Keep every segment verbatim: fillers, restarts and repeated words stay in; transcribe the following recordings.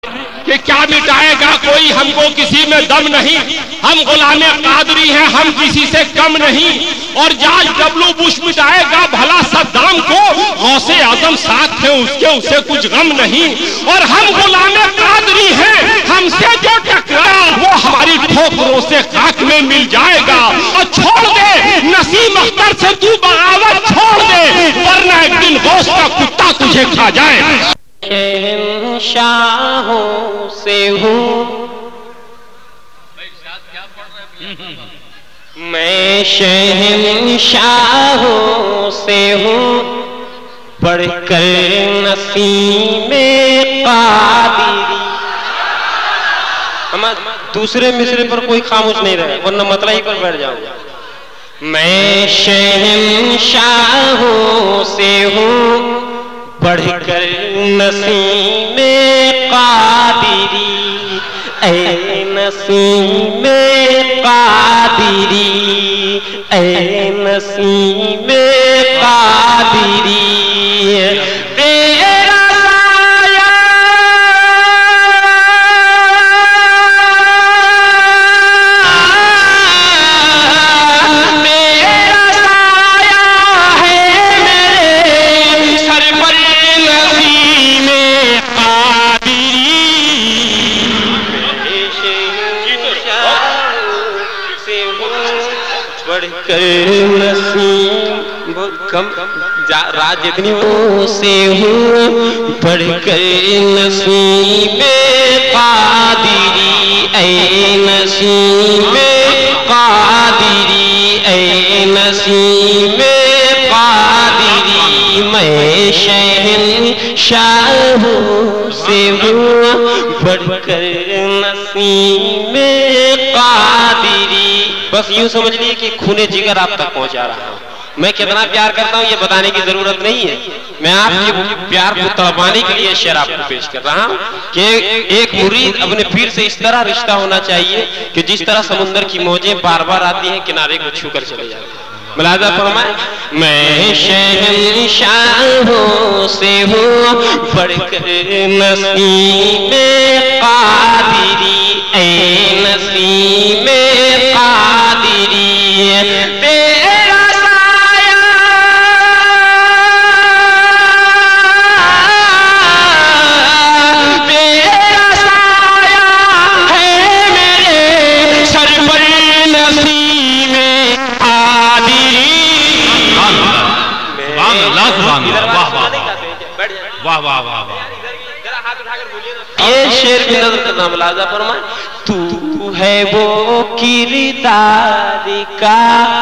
کہ کیا مٹائے گا کوئی ہم کو کسی میں دم نہیں، ہم غلام قادری ہیں، ہم کسی سے کم نہیں، اور جارج ڈبلو بش مٹائے گا بھلا صدام کو، غوث اعظم ساتھ تھے اس کے، اسے کچھ غم نہیں، اور ہم غلام قادری ہیں، ہم سے جو ٹکرایا وہ ہماری ٹھوکروں سے خاک میں مل جائے گا۔ اور چھوڑ دے نسیم اختر سے تو بغاوت چھوڑ دے، ورنہ ایک دن غوث کا کتا تجھے کھا جائے۔ شہنشاہوں سے ہوں میں، شہنشاہوں سے ہوں بڑھ کر نسیم قادری۔ ہم دوسرے مصرے پر کوئی خاموش نہیں رہے ورنہ مطلع ہی پر بیٹھ جاؤں گا۔ میں شہنشاہوں سے ہوں بڑھ کر نسیم قادری، اے نسیم قادری، اے نسیم قادری، تیرا سایہ میرا سایہ ہے میرے سر پر نسیم قادری، بڑھ کر نسیم بہت کم رات جتنی ہو سے ہوں بڑھ کر نسیم قادری، اے نسیم قادری، اے نسیم قادری، میں شہنشاہوں سے ہوں بڑھ کر نسیم قادری۔ بس یوں سمجھ لیے کہ خون جگر آپ تک پہنچا رہا ہوں۔ میں کتنا پیار کرتا ہوں یہ بتانے کی ضرورت نہیں ہے، میں آپ کے پیار کو تڑپانے کے لیے شعر آپ کو پیش کر رہا ہوں کہ ایک مرید اپنے پیر سے اس طرح رشتہ ہونا چاہیے کہ جس طرح سمندر کی موجیں بار بار آتی ہیں کنارے کو چھو کر چلے جاتے ہیں۔ ملاحظہ فرمائیں، میں شہنشاہوں سے ہوں بڑھ کر نسیم قادری، اے نسیم قادری، تیرا سایہ تیرا سایہ ہے میرے سر پر نسیم قادری۔ واہ واہ واہ واہ، یہ شعر بھی نظر کرنا ملاحظہ فرمائیں، تو ہے وہ کردار کا،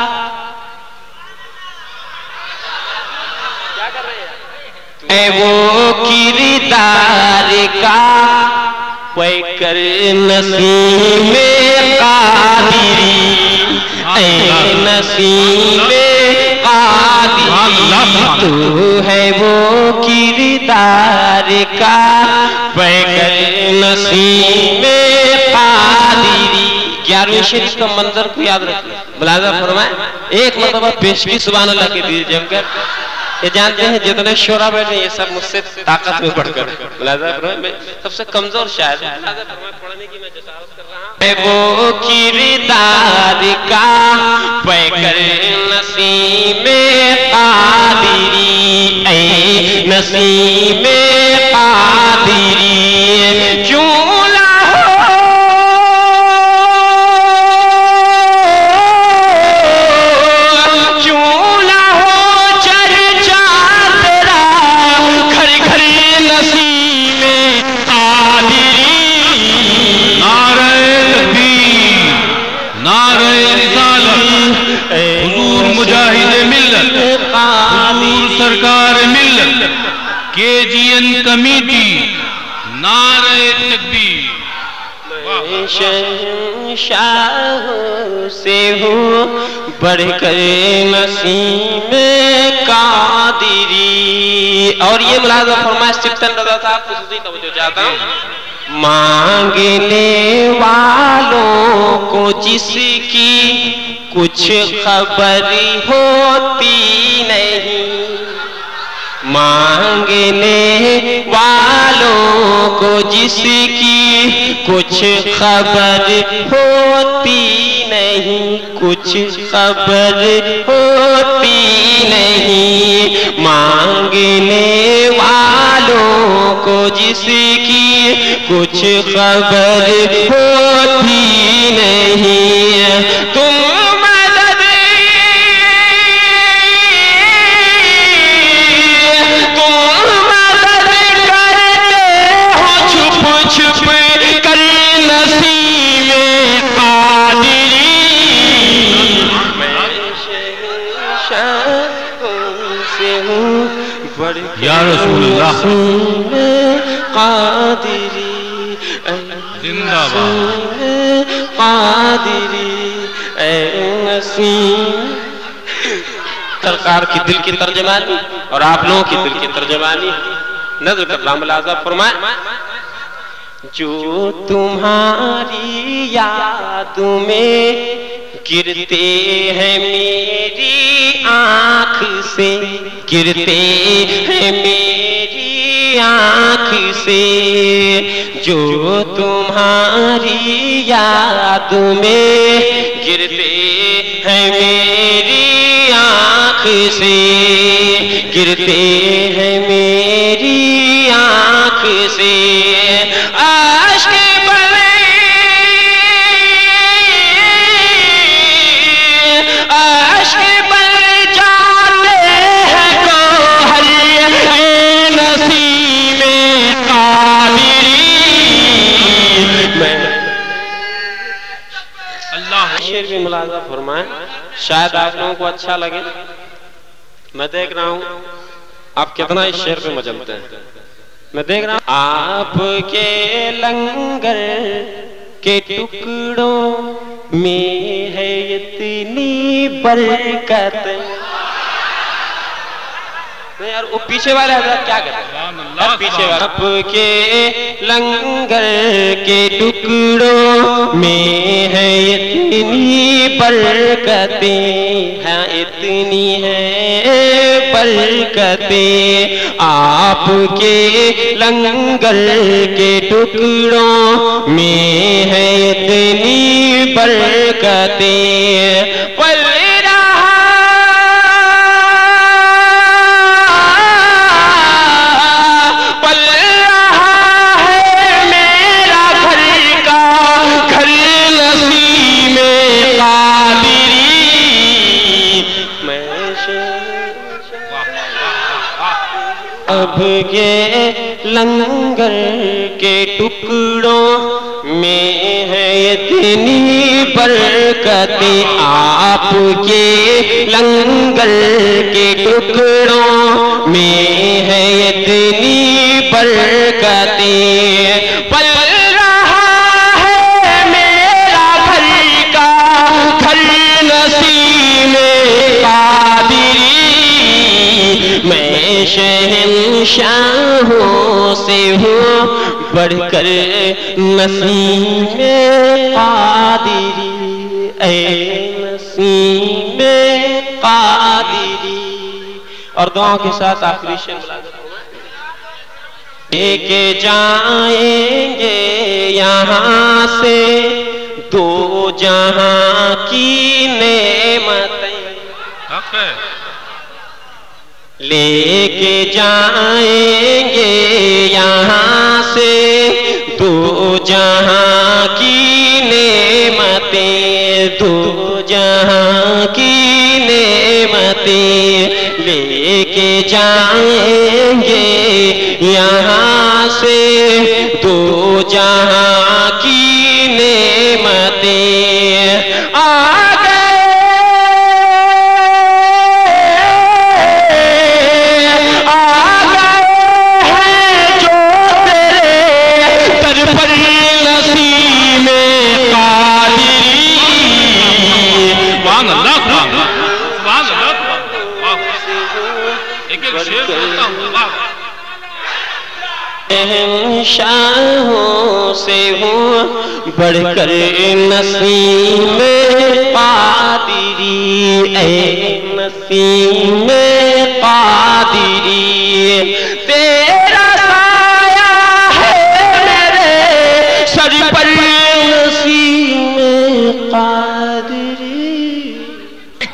اے وہ کردار کا پے کر نسیم قادری، اے نسیم قادری، تو ہے وہ کردار کا پے کر نسیم قادری۔ گیارہویں شریف کا منظر کو یاد رکھیں، ملاحظہ فرمائیں، ایک مرتبہ پیشگی سبحان اللہ کے دیر جم کر، یہ جانتے ہیں جتنے شعراء بیٹھے یہ سب مجھ سے طاقت میں بڑھ کر، ملاحظہ فرمائیں میں سب سے کمزور شاعر ہوں، ملاحظہ فرمائیں پڑھنے کی میں جسارت کر رہا ہوں۔ اے وہ کردار کا پے کر نسیم قادری، اے نسیم قادری، کیوں نہ ہو کیوں نہ ہو چرچا تیرا گھر گھر نسیم قادری۔ نعرہ تکبیر، نعرہ رسالت، حضور مجاہد ملت، حضور سرکار ملت، کے جی این کمیٹی، نعرہ تکبیر۔ شہنشاہوں سے ہوں بڑھ کر نسیم قادری۔ اور یہ ملاحظہ فرمائے سبتن رضا صاحب خصوصی توجہ چاہتا ہوں، مانگنے والوں کو جس کی کچھ خبر ہوتی نہیں، مانگنے والوں کو جس کی کچھ خبر ہوتی نہیں، کچھ خبر ہوتی نہیں، مانگنے والوں کو جس کی کچھ خبر ہوتی نہیں، تم یا رسول اللہ قادری زندہ باد قادری اے نسیم۔ سرکار کی دل کی ترجمانی اور آپ لوگوں کی دل کی ترجمانی نظر کر رحم العذاب فرمائے، جو تمہاری یاد میں گرتے ہیں میری آنکھ سے، گرتے ہیں میری آنکھ سے، جو تمہاری یاد میں گرتے ہیں میری آنکھ سے، گرتے ہیں میری آنکھ سے، اشک بنے اشک بن جاتے ہیں گوہر اے نسیم قادری۔ میں اللہ شعر بھی ملاحظہ فرمائیں، شاید آپ لوگوں کو اچھا لگے، میں دیکھ رہا ہوں آپ کتنا اس شعر پہ مچلتے ہیں، میں دیکھ رہا ہوں آپ کے لنگر کے ٹکڑوں میں ہے اتنی برکت۔ یار وہ پیچھے والے حضرات کیا کرتے ہیں؟ پیچھے والے آپ کے لنگر کے ٹکڑوں میں ہے اتنی برکتیں، ہاں اتنی ہے برکتیں، آپ کے لنگر کے ٹکڑوں میں ہے اتنی برکتیں، پل اب کے لنگر کے ٹکڑوں میں ہے اتنی برکتیں، آپ کے لنگر کے ٹکڑوں میں ہے اتنی برکتیں، پل رہا ہے میرا گھر کا گھر نسیم قادری، میں شہنشاہوں سے ہوں بڑھ کر نسیم قادری، اے نسیم قادری۔ اور دعاؤں کے ساتھ آخری شعر لے کے جائیں گے یہاں سے دو جہاں کی نعمتیں، لے کے جائیں گے یہاں سے دو جہاں کی نعمتیں، دو جہاں کی نعمتیں، لے کے جائیں گے یہاں سے دو جہاں کی نعمتیں، آ شاہوں سے ہوں بڑھ کر نسیم قادری، اے نسیم قادری۔ قادری تیرا سایہ ہے میرے سر پر نسیم قادری